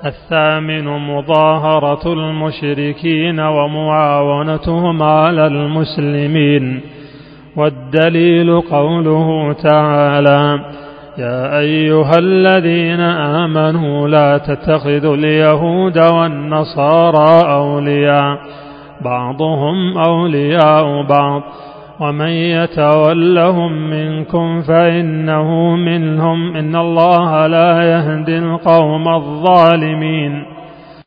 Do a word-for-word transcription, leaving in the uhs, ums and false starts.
الثامن مظاهرة المشركين ومعاونتهم على المسلمين. والدليل قوله تعالى: يا أيها الذين آمنوا لا تتخذوا اليهود والنصارى أولياء بعضهم أولياء بعض ومن يتولهم منكم فإنه منهم إن الله لا يهدي القوم الظالمين.